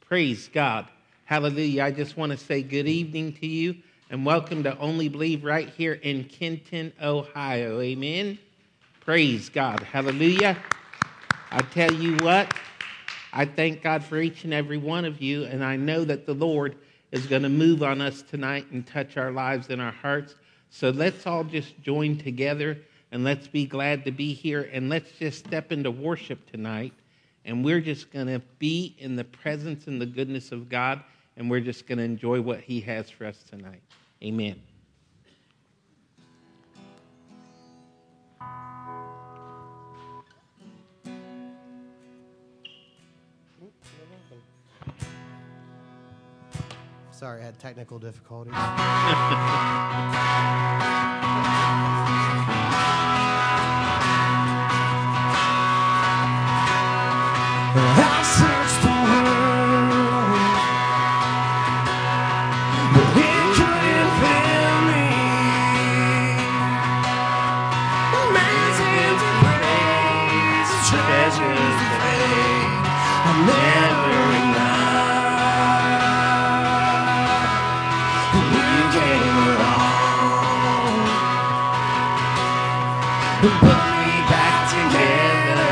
Praise God. Hallelujah. I just want to say good evening to you and welcome to Only Believe right here in Kenton, Ohio. Amen. Praise God. Hallelujah. I tell you what, I thank God for each and every one of you, and I know that the Lord is going to move on us tonight and touch our lives and our hearts. So let's all just join together and let's be glad to be here, and let's just step into worship tonight. And we're just going to be in the presence and the goodness of God, and we're just going to enjoy what he has for us tonight. Amen. Sorry, I had technical difficulties. I searched the world, but it couldn't fill me. Amazing grace, treasures of faith, I'll never enough. You came along, put me back together.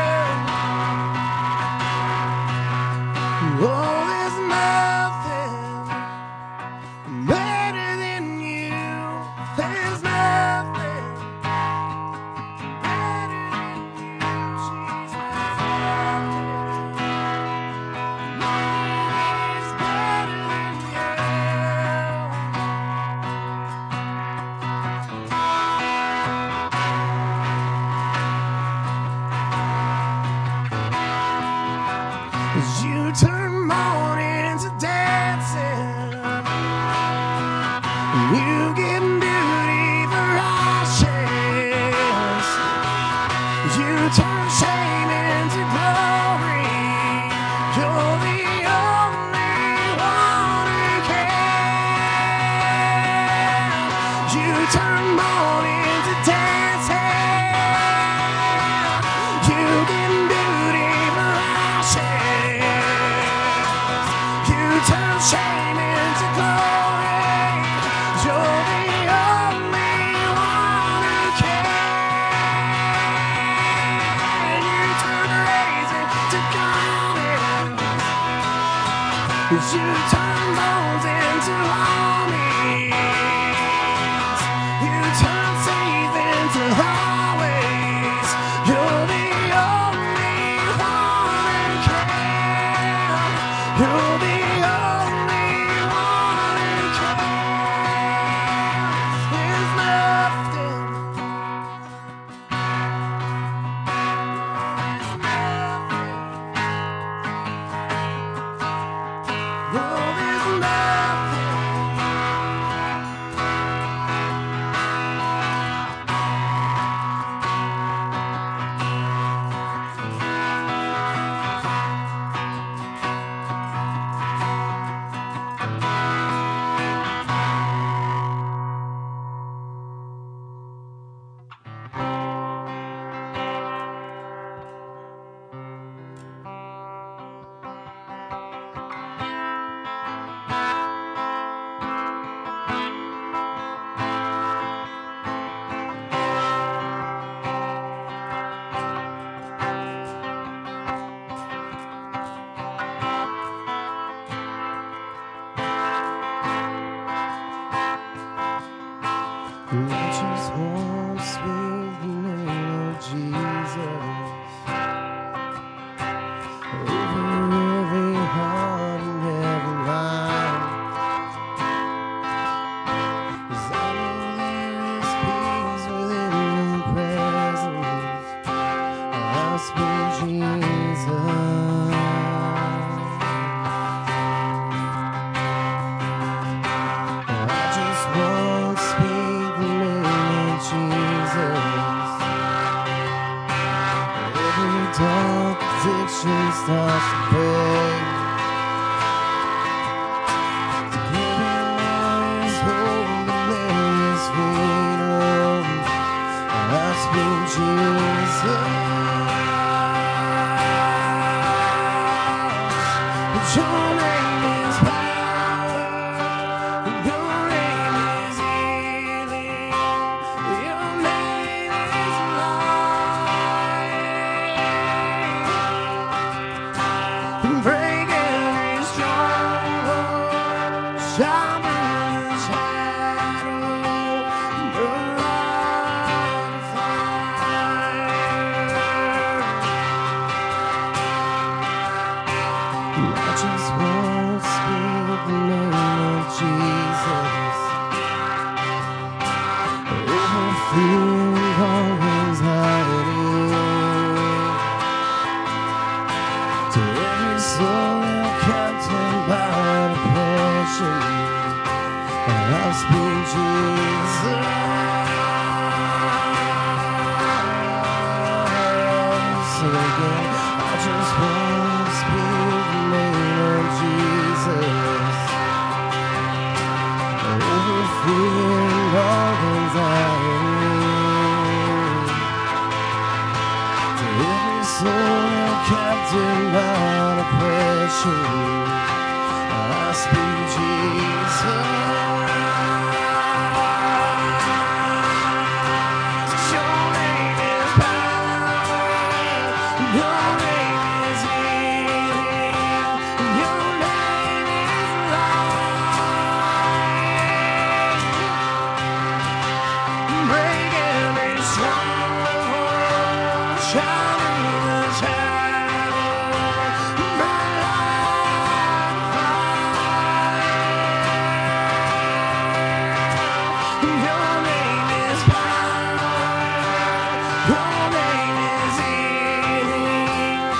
Oh, there's nothing You turn mourning to dancing. You give beauty for ashes. You turn shame into glory. You're the only one who can. You turn mourning to dancing. You give beauty for ashes. You turn shame into glory. You're the only one who can. You turn raising to garden. You turn bones into armies. You turn seas into highways. You're the only one who can. You're the only one who can. There's nothing. Oh, there's nothing. I just want to speak the name of Jesus over every heart and every mind. 'Cause I know there is peace within your presence. I'll speak Jesus. I just want to speak the name of Jesus. Every dark addiction starts to break. Everyone is whole and there is freedom. I speak Jesus. Your name is power. Your name is healing. Your name is life. Break every stronghold. Shine through the shadow. Your light of fire. I just want to speak the name of Jesus over fear and all anxiety. To every soul held captive by depression, I speak Jesus. So again, I just want to speak the name of Jesus over fear and all anxiety. To every soul held captive by depression, I speak Jesus. Your name is power. Your name is healing. Your name is life. Break every stronghold. Shine through the shadow. Burn like fire. Your name is power. Your name is healing.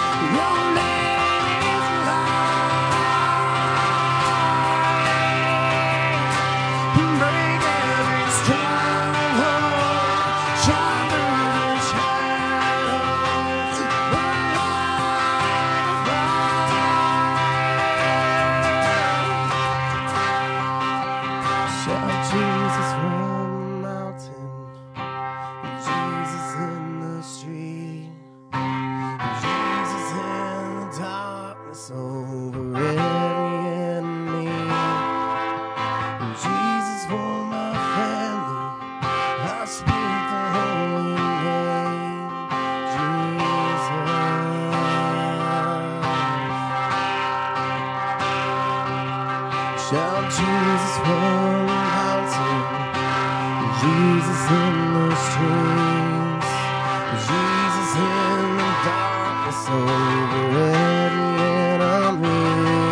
Shout Jesus from the mountain, Jesus in the streets, Jesus in the darkness over every enemy.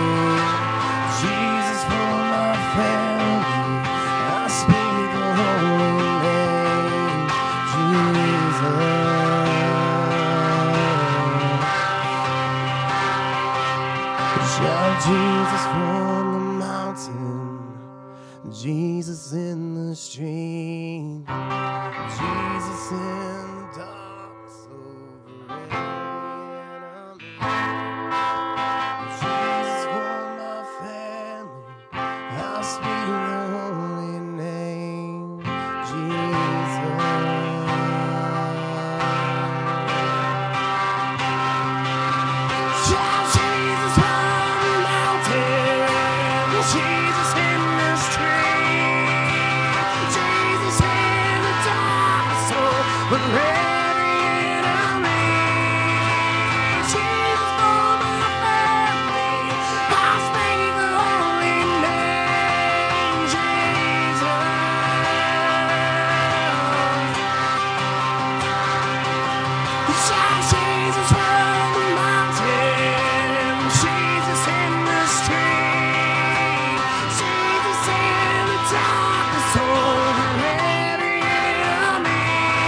Jesus for my family, I speak the holy name, Jesus. Shout Jesus from the mountain, Jesus in the street, Jesus in the darkness over every enemy. Jesus for my family, I speak the holy name, Jesus. Shout Jesus from the mountain, Jesus in the street, Jesus in the darkness over every enemy. Jesus for my family, I speak the holy name, Jesus. Shout Jesus from the mountain, Jesus in the street, Jesus in the darkness over every enemy.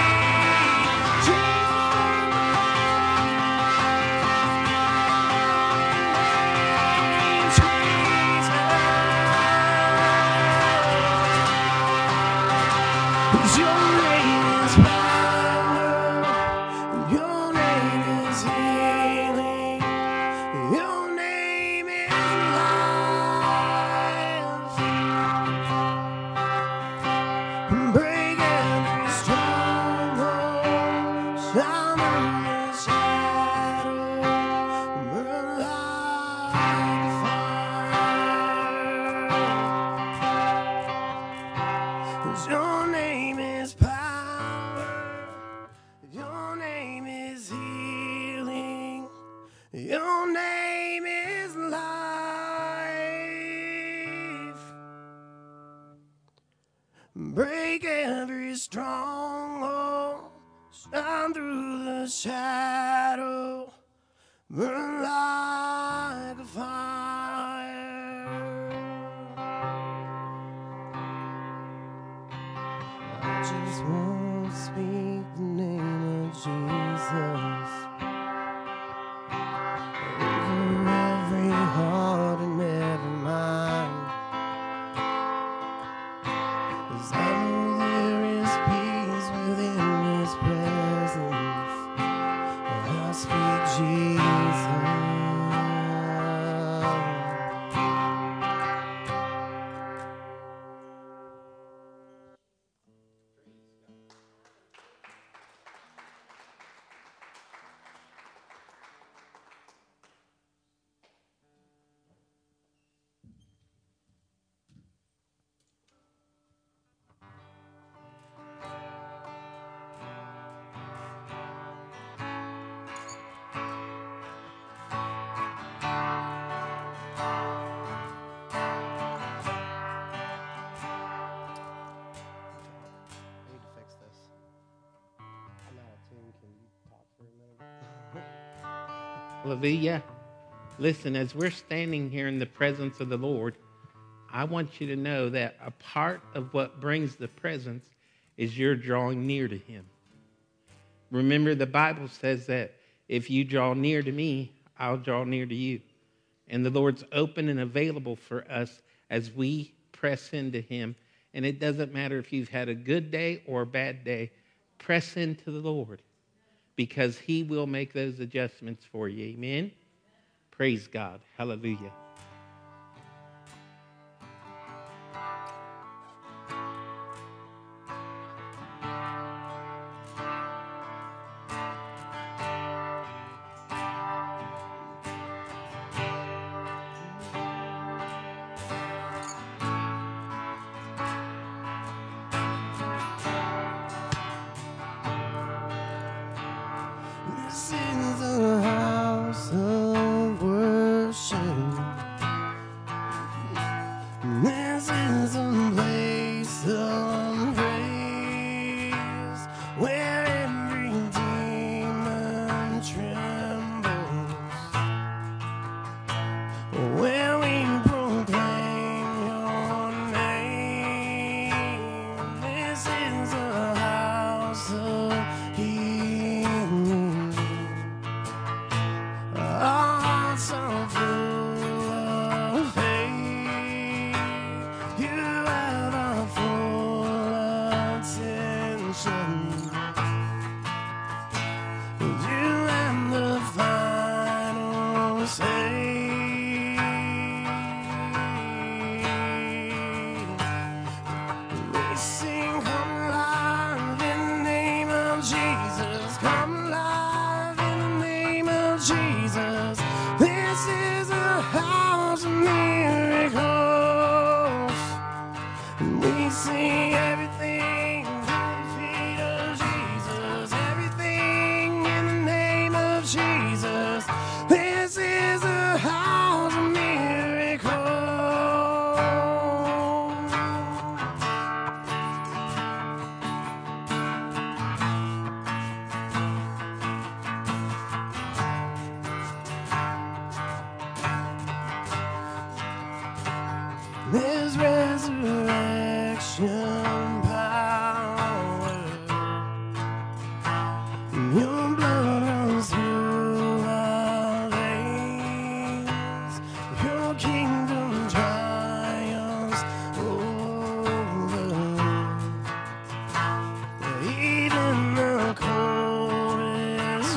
Jesus, your name is power, your name is healing, your name is life. Break every stronghold, shine through the shadow, burn like fire. 'Cause your name is power, your name is healing, your name is life. Break every stronghold, shine through the shadow, burn like a fire. I just want to speak the name of Jesus over every heart and every mind. 'Cause I know there is peace within His presence. I speak Jesus. Hallelujah. Listen, as we're standing here in the presence of the Lord, I want you to know that a part of what brings the presence is you're drawing near to Him. Remember, the Bible says that if you draw near to me, I'll draw near to you. And the Lord's open and available for us as we press into Him. And it doesn't matter if you've had a good day or a bad day, press into the Lord, because He will make those adjustments for you. Amen? Praise God. Hallelujah. This is a house of worship. Jesus. This is a house of miracles. We sing everything to the feet of Jesus. Everything in the name of Jesus. This is a house of miracles. There's resurrection power. Your blood runs through our veins. Your kingdom triumphs over. Even the coldest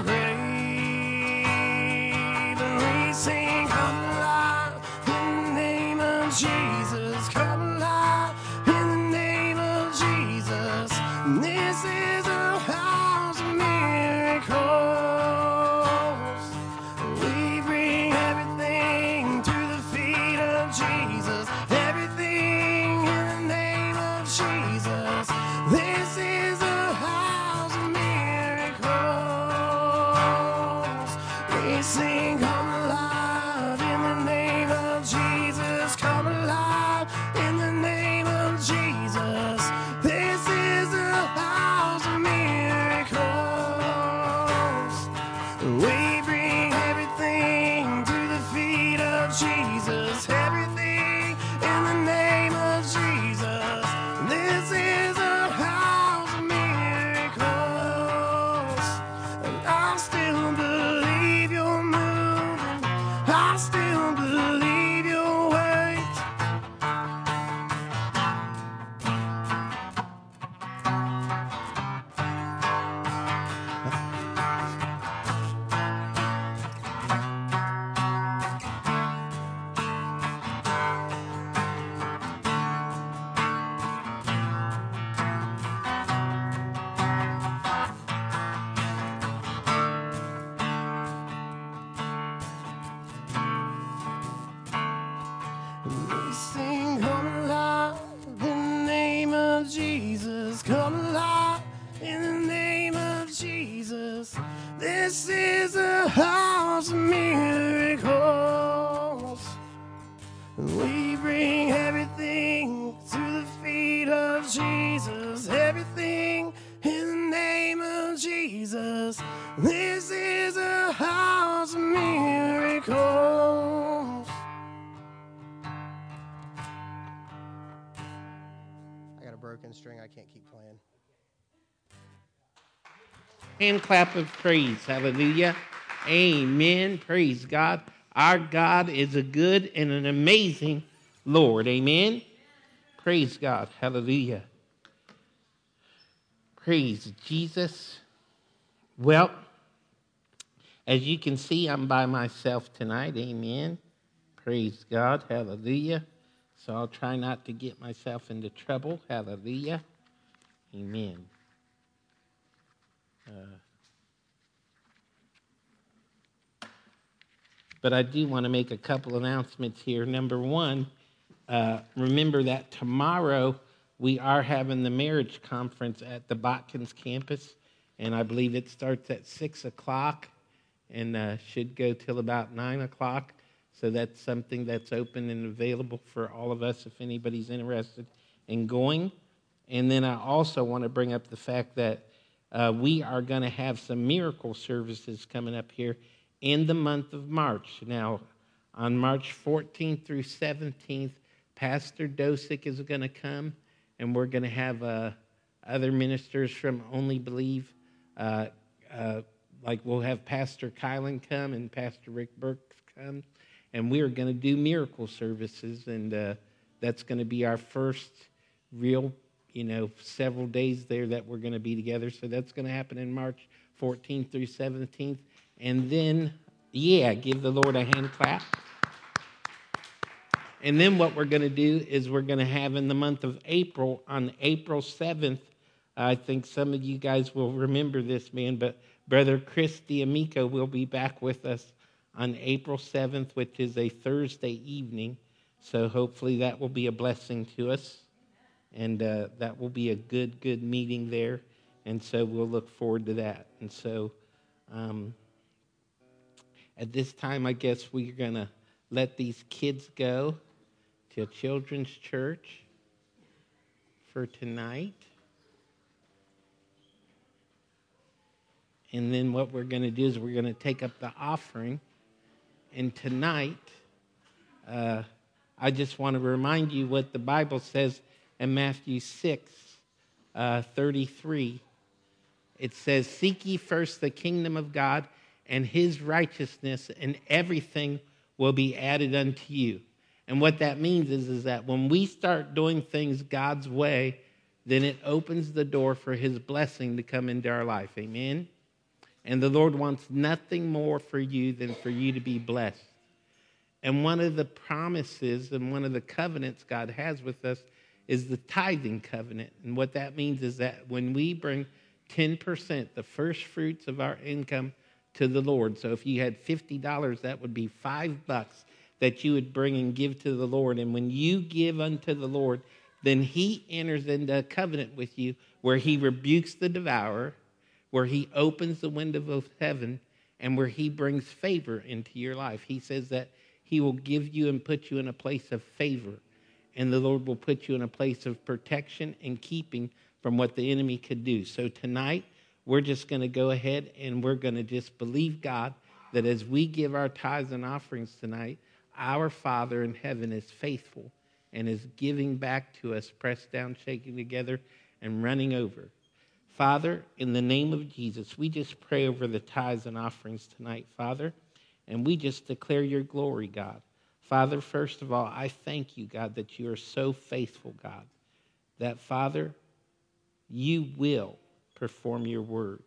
grave. And we sing, come alive in the name of Jesus. Come alive in the name of Jesus. This is a house of miracles. We bring everything to the feet of Jesus. Everything in the name of Jesus. This is a house of miracles. We sing, come alive in the name of Jesus. Come alive in the name of Jesus. This is a house of miracles. We bring everything to the feet of Jesus. Everything in the name of Jesus. This is a house of miracles. And I still believe you're moving. I still believe you're waiting. We sing, come alive in the name of Jesus. Come alive in the name of Jesus. This is a house of miracles. We bring everything to the feet of Jesus. Everything in the name of Jesus. This is a house of miracles. I got a broken string. I can't keep playing. Hand clap of praise. Hallelujah. Amen. Praise God. Our God is a good and an amazing Lord. Amen. Praise God. Hallelujah. Praise Jesus. Well, as you can see, I'm by myself tonight. Amen. Praise God. Hallelujah. So I'll try not to get myself into trouble. Hallelujah. Amen. But I do want to make a couple announcements here. Number one, remember that tomorrow we are having the marriage conference at the Botkins campus, and I believe it starts at 6 o'clock and should go till about 9 o'clock. So that's something that's open and available for all of us if anybody's interested in going. And then I also want to bring up the fact that we are going to have some miracle services coming up here in the month of March. Now, on March 14th through 17th, Pastor Dosick is going to come, and we're going to have other ministers from Only Believe. Like we'll have Pastor Kylan come and Pastor Rick Burke come, and we are going to do miracle services, and that's going to be our first real, several days there that we're going to be together. So that's going to happen in March 14th through 17th. And then, give the Lord a hand clap. And then what we're going to do is we're going to have in the month of April, on April 7th, I think some of you guys will remember this, man, but Brother Chris D'Amico will be back with us on April 7th, which is a Thursday evening. So hopefully that will be a blessing to us. And that will be a good meeting there. And so we'll look forward to that. And so at this time, I guess we're going to let these kids go to a children's church for tonight. And then what we're going to do is we're going to take up the offering. And tonight, I just want to remind you what the Bible says in Matthew 6:33. It says, "Seek ye first the kingdom of God and his righteousness, and everything will be added unto you." And what that means is that when we start doing things God's way, then it opens the door for his blessing to come into our life. Amen? And the Lord wants nothing more for you than for you to be blessed. And one of the promises and one of the covenants God has with us is the tithing covenant. And what that means is that when we bring 10%, the first fruits of our income, to the Lord. So if you had $50, that would be $5 that you would bring and give to the Lord. And when you give unto the Lord, then he enters into a covenant with you where he rebukes the devourer, where he opens the window of heaven, and where he brings favor into your life. He says that he will give you and put you in a place of favor. And the Lord will put you in a place of protection and keeping from what the enemy could do. So tonight, we're just going to go ahead and we're going to just believe God that as we give our tithes and offerings tonight, our Father in heaven is faithful and is giving back to us, pressed down, shaking together, and running over. Father, in the name of Jesus, we just pray over the tithes and offerings tonight, Father, and we just declare your glory, God. Father, first of all, I thank you, God, that you are so faithful, God, that, Father, you will perform your word.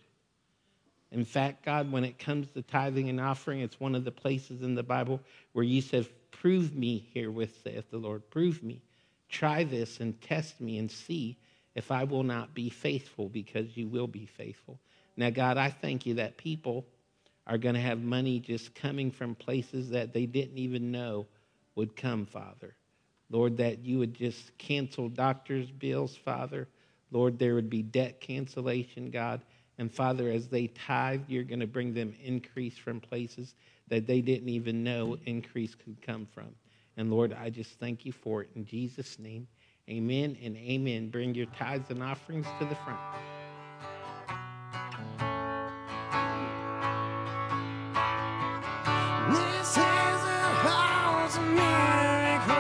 In fact, God, when it comes to tithing and offering, it's one of the places in the Bible where you said, "Prove me herewith, saith the Lord. Prove me. Try this and test me and see if I will not be faithful, because you will be faithful." Now, God, I thank you that people are going to have money just coming from places that they didn't even know would come, Father. Lord, that you would just cancel doctors' bills, Father. Lord, there would be debt cancellation, God. And Father, as they tithe, you're going to bring them increase from places that they didn't even know increase could come from. And Lord, I just thank you for it. In Jesus' name, amen and amen. Bring your tithes and offerings to the front. This is a house of miracles.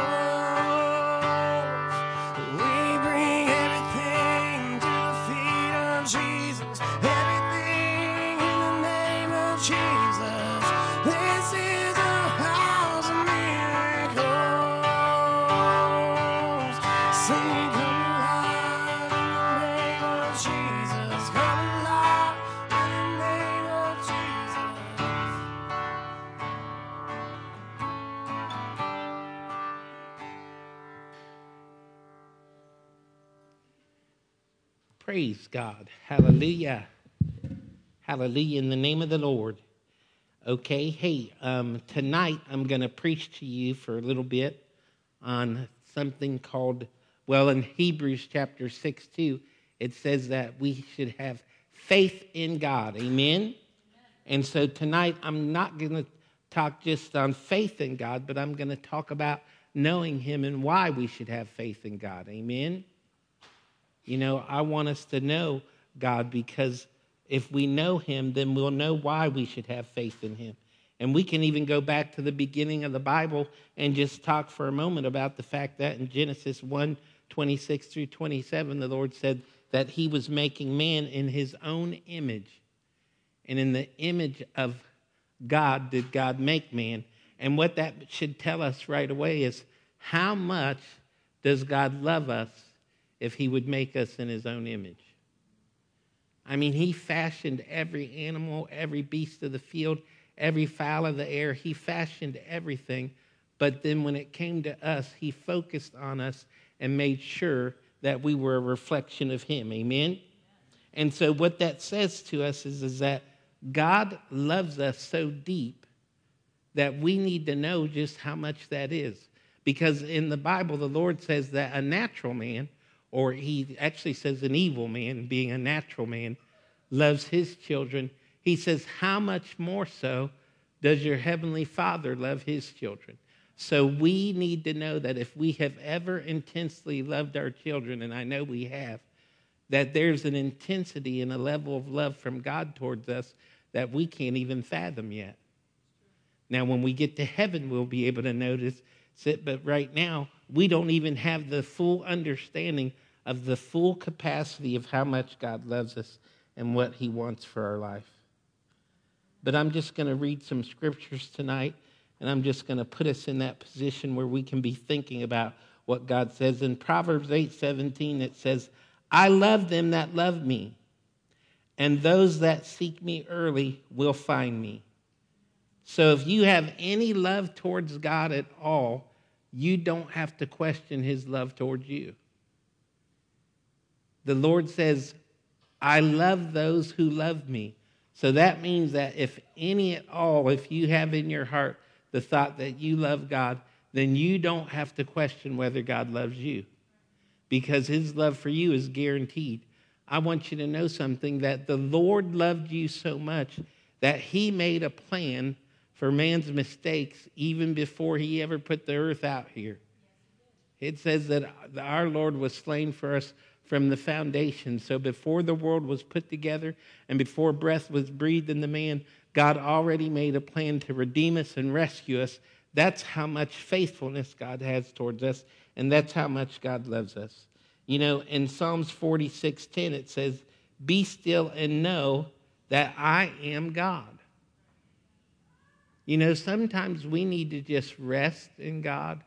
We bring everything to the feet of Jesus. Everything in the name of Jesus. This is a house of miracles. Sing, come alive in the name of Jesus. Come alive in the name of Jesus. Praise God. Hallelujah. Hallelujah in the name of the Lord. Okay, hey, tonight I'm going to preach to you for a little bit on something called, well, in Hebrews chapter 6:2, it says that we should have faith in God. Amen? And so tonight I'm not going to talk just on faith in God, but I'm going to talk about knowing him and why we should have faith in God. Amen? You know, I want us to know God, because if we know him, then we'll know why we should have faith in him. And we can even go back to the beginning of the Bible and just talk for a moment about the fact that in Genesis 1:26 through 27, the Lord said that he was making man in his own image. And in the image of God did God make man. And what that should tell us right away is, how much does God love us if he would make us in his own image? I mean, he fashioned every animal, every beast of the field, every fowl of the air. He fashioned everything. But then when it came to us, he focused on us and made sure that we were a reflection of him. Amen? And so what that says to us is that God loves us so deep that we need to know just how much that is. Because in the Bible, the Lord says that a natural man, or he actually says an evil man, being a natural man, loves his children. He says, how much more so does your heavenly Father love his children? So we need to know that if we have ever intensely loved our children, and I know we have, that there's an intensity and a level of love from God towards us that we can't even fathom yet. Now, when we get to heaven, we'll be able to notice it, but right now, we don't even have the full understanding of the full capacity of how much God loves us and what he wants for our life. But I'm just going to read some scriptures tonight, and I'm just going to put us in that position where we can be thinking about what God says. In Proverbs 8:17, it says, I love them that love me, and those that seek me early will find me. So if you have any love towards God at all, you don't have to question his love towards you. The Lord says, I love those who love me. So that means that if any at all, if you have in your heart the thought that you love God, then you don't have to question whether God loves you, because his love for you is guaranteed. I want you to know something, that the Lord loved you so much that he made a plan for man's mistakes even before he ever put the earth out here. It says that our Lord was slain for us from the foundation. So before the world was put together and before breath was breathed in the man, God already made a plan to redeem us and rescue us. That's how much faithfulness God has towards us, and that's how much God loves us. You know, in Psalms 46:10, it says, be still and know that I am God. You know, sometimes we need to just rest in God.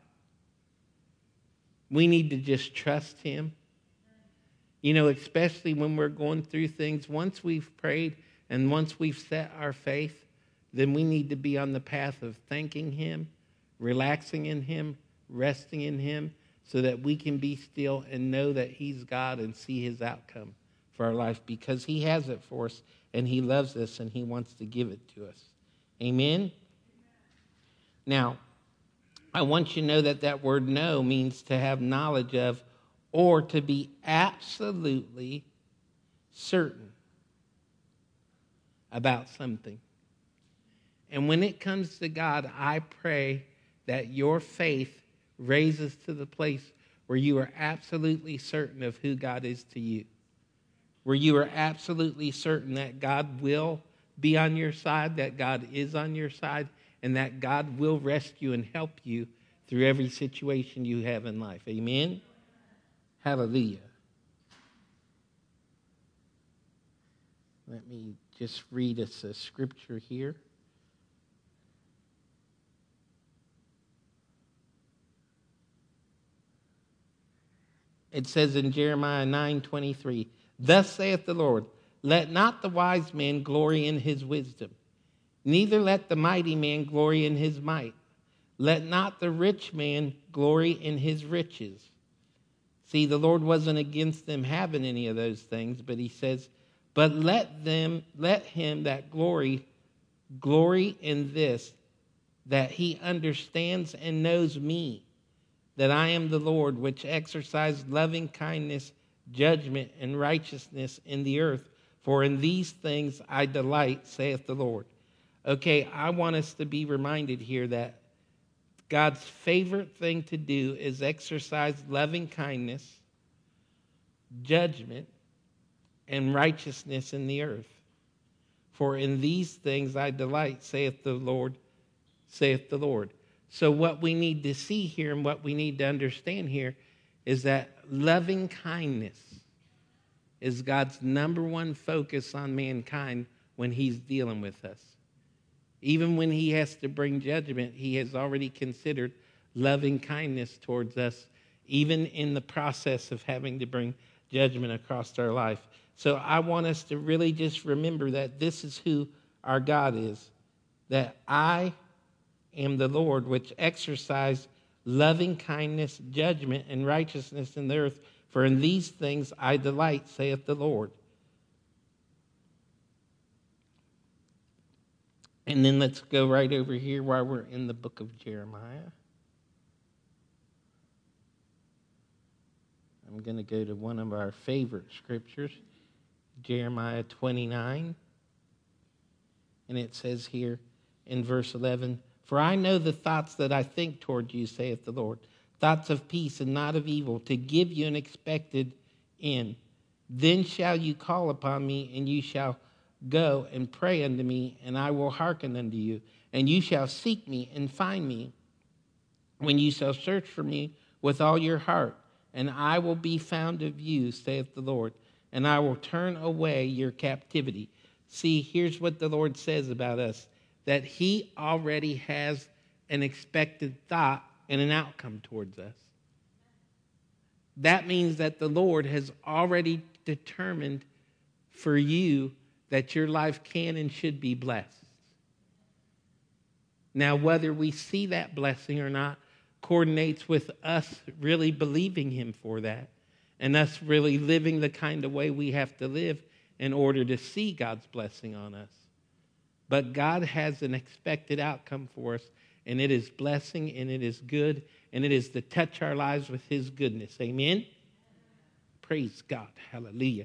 We need to just trust him. You know, especially when we're going through things. Once we've prayed and once we've set our faith, then we need to be on the path of thanking him, relaxing in him, resting in him, so that we can be still and know that he's God and see his outcome for our life, because he has it for us and he loves us and he wants to give it to us. Amen? Now, I want you to know that that word know means to have knowledge of, or to be absolutely certain about something. And when it comes to God, I pray that your faith raises to the place where you are absolutely certain of who God is to you, where you are absolutely certain that God will be on your side, that God is on your side, and that God will rescue and help you through every situation you have in life. Amen? Hallelujah. Let me just read us a scripture here. It says in Jeremiah 9:23, thus saith the Lord, let not the wise man glory in his wisdom, neither let the mighty man glory in his might. Let not the rich man glory in his riches. See, the Lord wasn't against them having any of those things, but he says, but let him that glory in this, that he understands and knows me, that I am the Lord, which exercise loving kindness, judgment, and righteousness in the earth. For in these things I delight, saith the Lord. Okay, I want us to be reminded here that God's favorite thing to do is exercise loving kindness, judgment, and righteousness in the earth. For in these things I delight, saith the Lord, saith the Lord. So what we need to see here and what we need to understand here is that loving kindness is God's number one focus on mankind when he's dealing with us. Even when he has to bring judgment, he has already considered loving kindness towards us, even in the process of having to bring judgment across our life. So I want us to really just remember that this is who our God is, that I am the Lord, which exercise loving kindness, judgment, and righteousness in the earth. For in these things I delight, saith the Lord. And then let's go right over here while we're in the book of Jeremiah. I'm going to go to one of our favorite scriptures, Jeremiah 29. And it says here in verse 11, "For I know the thoughts that I think toward you, saith the Lord, thoughts of peace and not of evil, to give you an expected end. Then shall you call upon me, and you shall go and pray unto me, and I will hearken unto you. And you shall seek me and find me, when you shall search for me with all your heart. And I will be found of you, saith the Lord, and I will turn away your captivity." See, here's what the Lord says about us, that he already has an expected thought and an outcome towards us. That means that the Lord has already determined for you that your life can and should be blessed. Now, whether we see that blessing or not coordinates with us really believing him for that, and us really living the kind of way we have to live in order to see God's blessing on us. But God has an expected outcome for us, and it is blessing, and it is good, and it is to touch our lives with his goodness. Amen? Praise God. Hallelujah.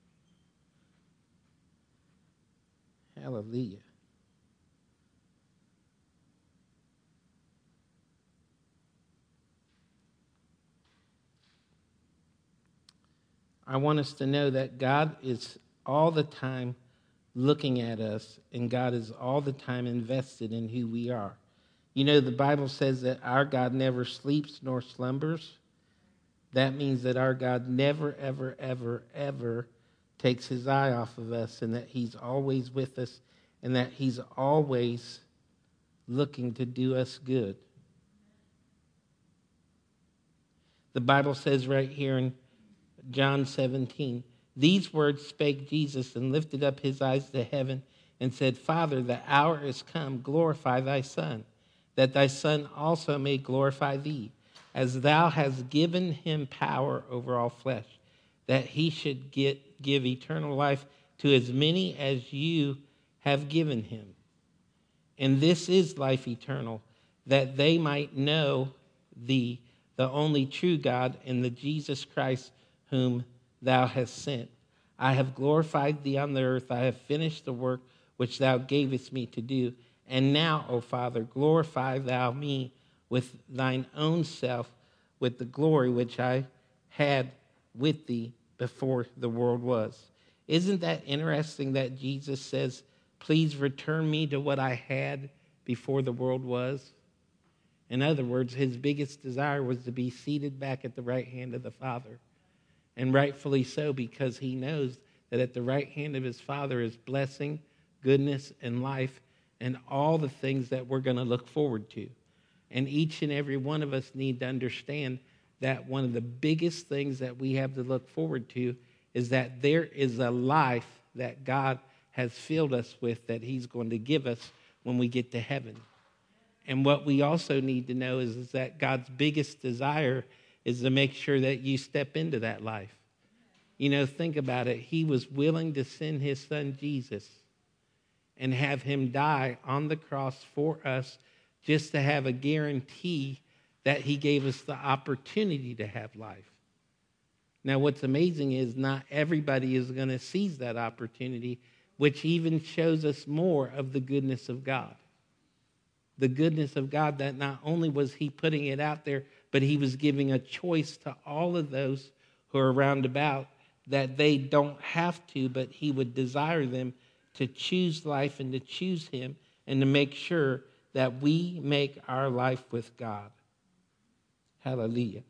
Hallelujah. I want us to know that God is all the time looking at us, and God is all the time invested in who we are. You know, the Bible says that our God never sleeps nor slumbers. That means that our God never, ever, ever, ever takes his eye off of us, and that he's always with us, and that he's always looking to do us good. The Bible says right here in John 17, "These words spake Jesus, and lifted up his eyes to heaven, and said, Father, the hour is come, glorify thy Son, that thy Son also may glorify thee, as thou hast given him power over all flesh, that he should give eternal life to as many as you have given him. And this is life eternal, that they might know thee, the only true God, and the Jesus Christ whom thou hast sent. I have glorified thee on the earth. I have finished the work which thou gavest me to do. And now, O Father, glorify thou me with thine own self, with the glory which I had with thee before the world was." Isn't that interesting that Jesus says, please return me to what I had before the world was? In other words, his biggest desire was to be seated back at the right hand of the Father. And rightfully so, because he knows that at the right hand of his Father is blessing, goodness, and life, and all the things that we're going to look forward to. And each and every one of us need to understand that one of the biggest things that we have to look forward to is that there is a life that God has filled us with that he's going to give us when we get to heaven. And what we also need to know is that God's biggest desire is to make sure that you step into that life. You know, think about it. He was willing to send his son Jesus and have him die on the cross for us just to have a guarantee that he gave us the opportunity to have life. Now, what's amazing is not everybody is going to seize that opportunity, which even shows us more of the goodness of God. The goodness of God, that not only was he putting it out there, but he was giving a choice to all of those who are round about that they don't have to, but he would desire them to choose life and to choose him and to make sure that we make our life with God. Hallelujah.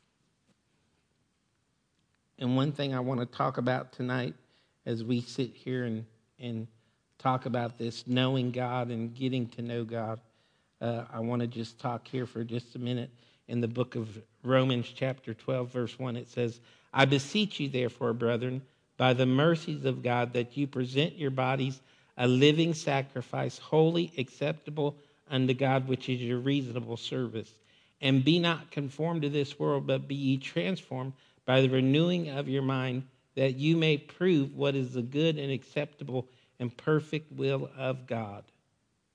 And one thing I want to talk about tonight as we sit here and talk about this, knowing God and getting to know God, I want to just talk here for just a minute. In the book of Romans chapter 12, verse 1, it says, "I beseech you, therefore, brethren, by the mercies of God, that you present your bodies a living sacrifice, holy, acceptable unto God, which is your reasonable service. And be not conformed to this world, but be ye transformed by the renewing of your mind, that you may prove what is the good and acceptable and perfect will of God."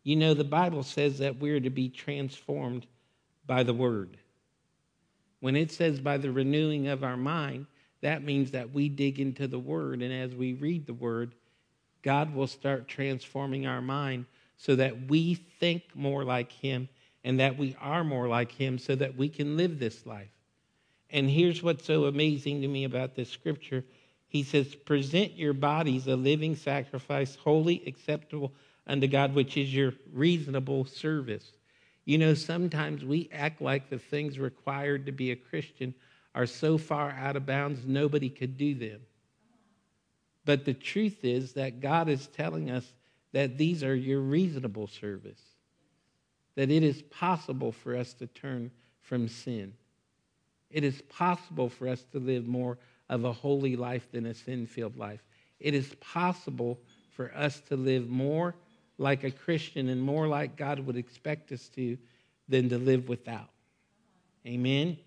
You know, the Bible says that we're to be transformed by the word. When it says by the renewing of our mind, that means that we dig into the word, and as we read the word, God will start transforming our mind so that we think more like him and that we are more like him so that we can live this life. And here's what's so amazing to me about this scripture. He says, present your bodies a living sacrifice, holy, acceptable unto God, which is your reasonable service. You know, sometimes we act like the things required to be a Christian are so far out of bounds, nobody could do them. But the truth is that God is telling us that these are your reasonable service, that it is possible for us to turn from sin. It is possible for us to live more of a holy life than a sin-filled life. It is possible for us to live more like a Christian and more like God would expect us to than to live without. Amen?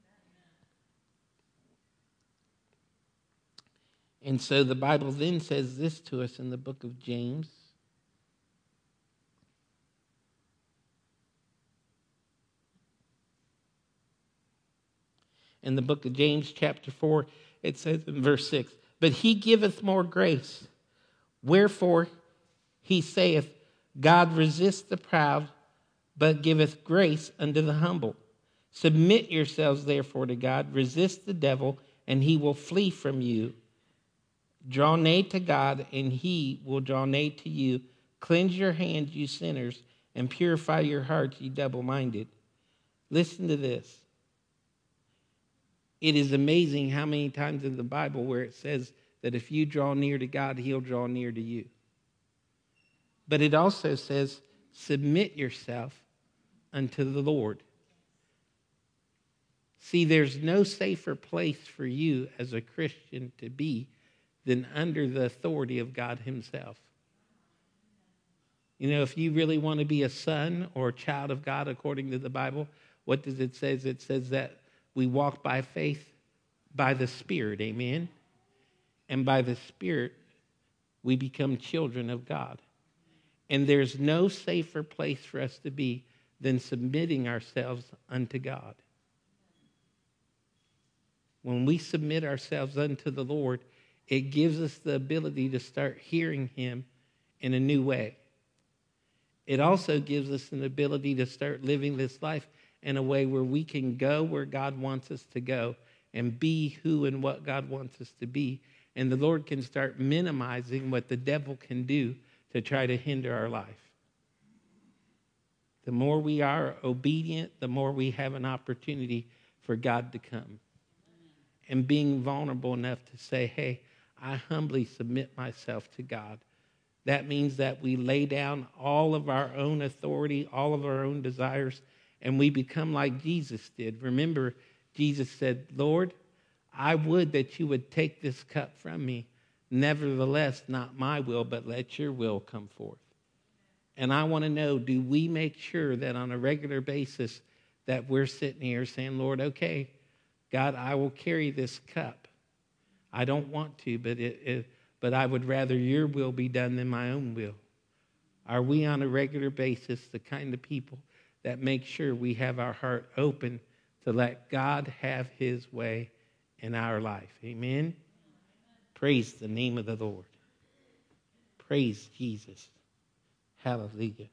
And so the Bible then says this to us in the book of James. In the book of James, chapter 4, it says in verse 6, but he giveth more grace. Wherefore he saith, God resists the proud, but giveth grace unto the humble. Submit yourselves therefore to God. Resist the devil, and he will flee from you. Draw nigh to God, and he will draw nigh to you. Cleanse your hands, you sinners, and purify your hearts, ye double-minded. Listen to this. It is amazing how many times in the Bible where it says that if you draw near to God, he'll draw near to you. But it also says, submit yourself unto the Lord. See, there's no safer place for you as a Christian to be than under the authority of God himself. You know, if you really want to be a son or a child of God according to the Bible, what does it say? It says that we walk by faith by the Spirit, amen? And by the Spirit, we become children of God. And there's no safer place for us to be than submitting ourselves unto God. When we submit ourselves unto the Lord, it gives us the ability to start hearing him in a new way. It also gives us an ability to start living this life in a way where we can go where God wants us to go and be who and what God wants us to be. And the Lord can start minimizing what the devil can do to try to hinder our life. The more we are obedient, the more we have an opportunity for God to come. And being vulnerable enough to say, hey, I humbly submit myself to God. That means that we lay down all of our own authority, all of our own desires, and we become like Jesus did. Remember, Jesus said, Lord, I would that you would take this cup from me. Nevertheless, not my will, but let your will come forth. And I want to know, do we make sure that on a regular basis that we're sitting here saying, Lord, okay, God, I will carry this cup. I don't want to, but I would rather your will be done than my own will. Are we on a regular basis the kind of people that make sure we have our heart open to let God have his way in our life? Amen? Praise the name of the Lord. Praise Jesus. Hallelujah.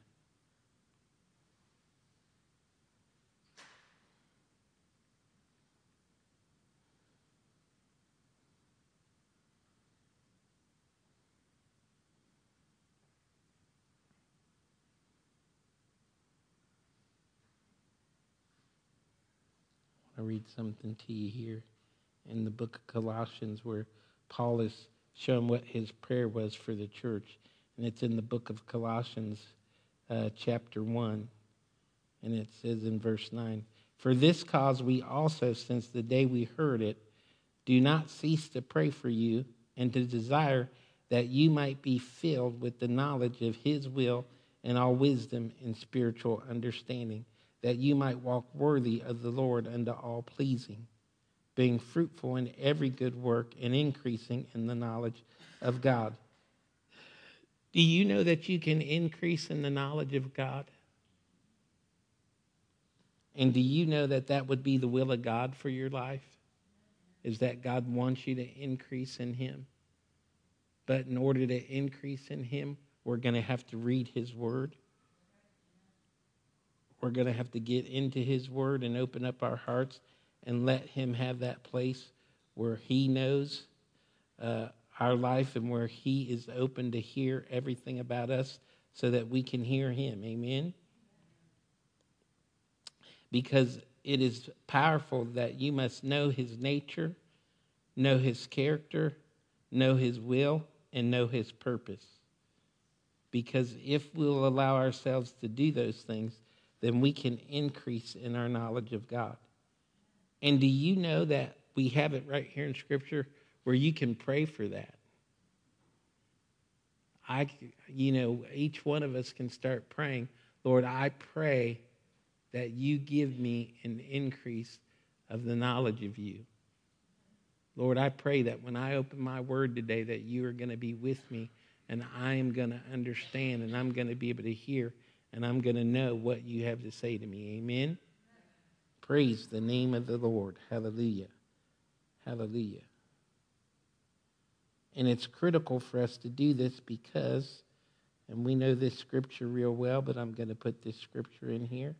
I read something to you here in the book of Colossians where Paul is showing what his prayer was for the church. And it's in the book of Colossians, chapter 1. And it says in verse 9, for this cause we also, since the day we heard it, do not cease to pray for you and to desire that you might be filled with the knowledge of his will and all wisdom and spiritual understanding, that you might walk worthy of the Lord unto all pleasing, being fruitful in every good work and increasing in the knowledge of God. Do you know that you can increase in the knowledge of God? And do you know that that would be the will of God for your life? Is that God wants you to increase in him? But in order to increase in him, we're going to have to read his word. We're going to have to get into his word and open up our hearts and let him have that place where he knows our life and where he is open to hear everything about us so that we can hear him. Amen? Because it is powerful that you must know his nature, know his character, know his will, and know his purpose. Because if we'll allow ourselves to do those things, then we can increase in our knowledge of God. And do you know that we have it right here in Scripture where you can pray for that? Each one of us can start praying, Lord, I pray that you give me an increase of the knowledge of you. Lord, I pray that when I open my word today that you are going to be with me and I am going to understand and I'm going to be able to hear and I'm going to know what you have to say to me. Amen? Praise the name of the Lord. Hallelujah. Hallelujah. And it's critical for us to do this because, and we know this scripture real well, but I'm going to put this scripture in here.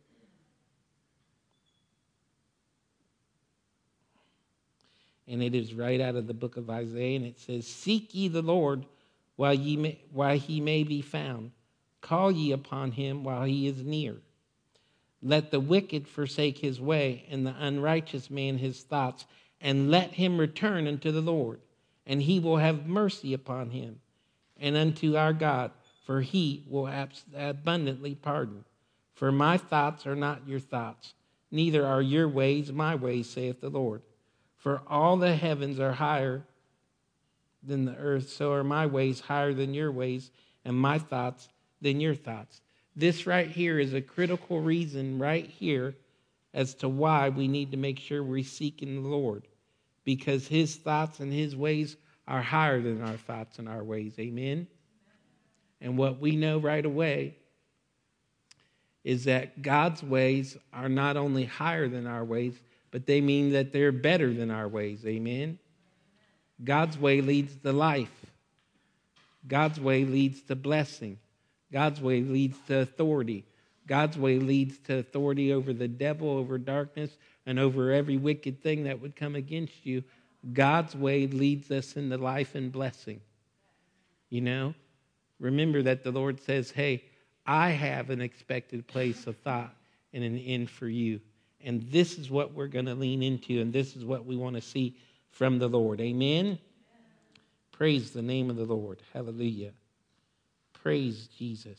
And it is right out of the book of Isaiah, and it says, Seek ye the Lord while he may be found. Call ye upon him while he is near. Let the wicked forsake his way, and the unrighteous man his thoughts, and let him return unto the Lord, and he will have mercy upon him, and unto our God, for he will abundantly pardon. For my thoughts are not your thoughts, neither are your ways my ways, saith the Lord. For all the heavens are higher than the earth, so are my ways higher than your ways, and my thoughts than your thoughts. This right here is a critical reason right here as to why we need to make sure we're seeking the Lord, because his thoughts and his ways are higher than our thoughts and our ways. Amen? And what we know right away is that God's ways are not only higher than our ways, but they mean that they're better than our ways. Amen? God's way leads to life. God's way leads to blessing. God's way leads to authority. God's way leads to authority over the devil, over darkness, and over every wicked thing that would come against you. God's way leads us into life and blessing. You know? Remember that the Lord says, hey, I have an expected place of thought and an end for you. And this is what we're going to lean into, and this is what we want to see from the Lord. Amen? Praise the name of the Lord. Hallelujah. Praise Jesus.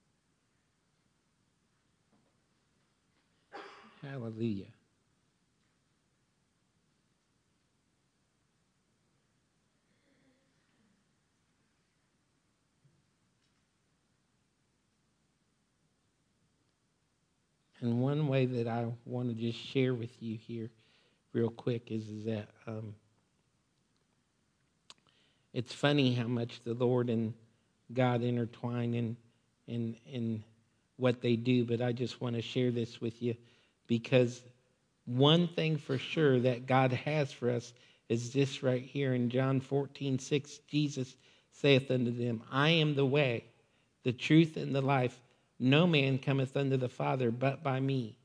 Hallelujah. And one way that I want to just share with you here real quick is that it's funny how much the Lord and God intertwine in what they do, but I just want to share this with you because one thing for sure that God has for us is this right here in John 14:6. Jesus saith unto them, I am the way, the truth, and the life. No man cometh unto the Father but by me.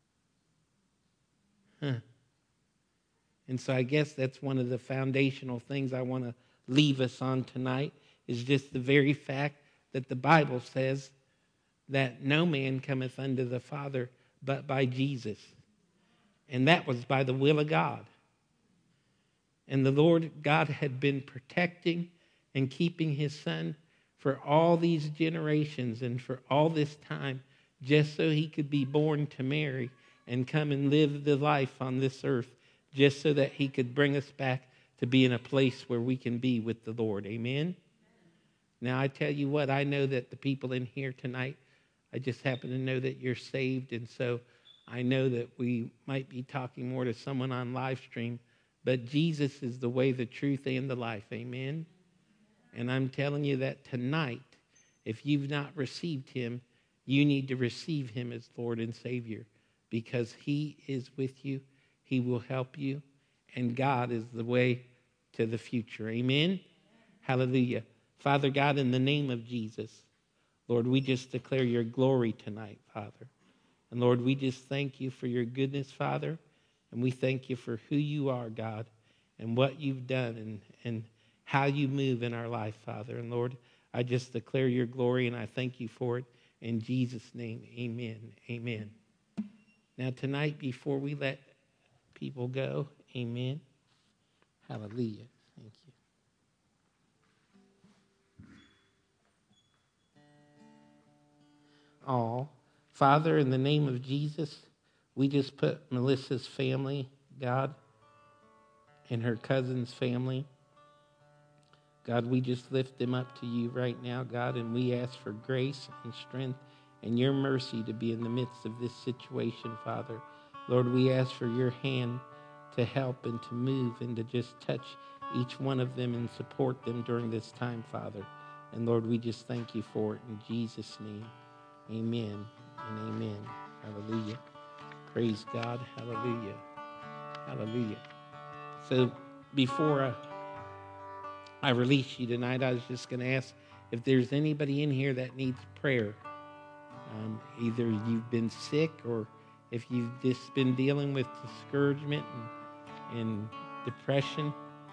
And so I guess that's one of the foundational things I want to leave us on tonight is just the very fact that the Bible says that no man cometh unto the Father but by Jesus. And that was by the will of God. And the Lord God had been protecting and keeping his son for all these generations and for all this time just so he could be born to Mary and come and live the life on this earth just so that he could bring us back to be in a place where we can be with the Lord. Amen? Now, I tell you what, I know that the people in here tonight, I just happen to know that you're saved, and so I know that we might be talking more to someone on live stream, but Jesus is the way, the truth, and the life. Amen? And I'm telling you that tonight, if you've not received him, you need to receive him as Lord and Savior, because he is with you. He will help you. And God is the way to the future. Amen? Hallelujah. Father God, in the name of Jesus, Lord, we just declare your glory tonight, Father. And Lord, we just thank you for your goodness, Father. And we thank you for who you are, God, and what you've done and how you move in our life, Father. And Lord, I just declare your glory, and I thank you for it. In Jesus' name, amen. Amen. Now tonight, before we let people go, amen. Hallelujah. Thank you. Oh, Father, in the name of Jesus, we just put Melissa's family, God, and her cousin's family. God, we just lift them up to you right now, God, and we ask for grace and strength and your mercy to be in the midst of this situation, Father. Lord, we ask for your hand to help and to move and to just touch each one of them and support them during this time, Father. And Lord, we just thank you for it in Jesus' name. Amen and amen. Hallelujah. Praise God. Hallelujah. Hallelujah. So before I release you tonight, I was just going to ask if there's anybody in here that needs prayer. Either you've been sick, or if you've just been dealing with discouragement and depression,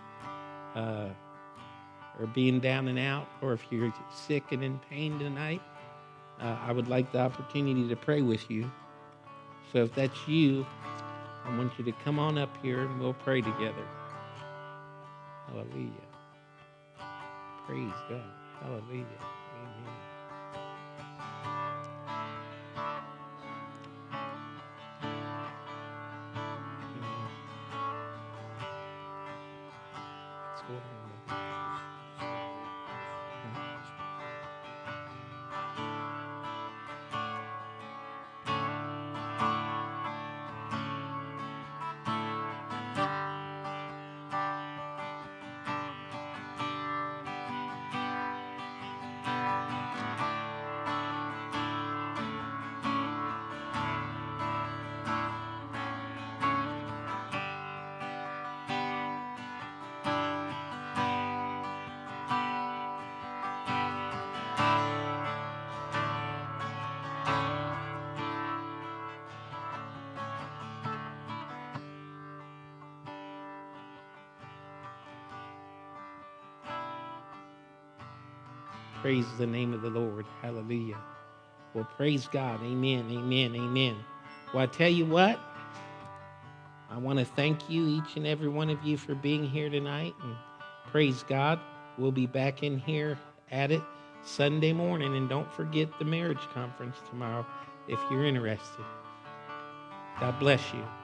or being down and out, or if you're sick and in pain tonight, I would like the opportunity to pray with you. So if that's you, I want you to come on up here and we'll pray together. Hallelujah. Praise God. Hallelujah. Amen. What's going on? Praise the name of the Lord. Hallelujah. Well, praise God. Amen, amen, amen. Well, I tell you what, I want to thank you, each and every one of you, for being here tonight. And praise God. We'll be back in here at it Sunday morning. And don't forget the marriage conference tomorrow if you're interested. God bless you.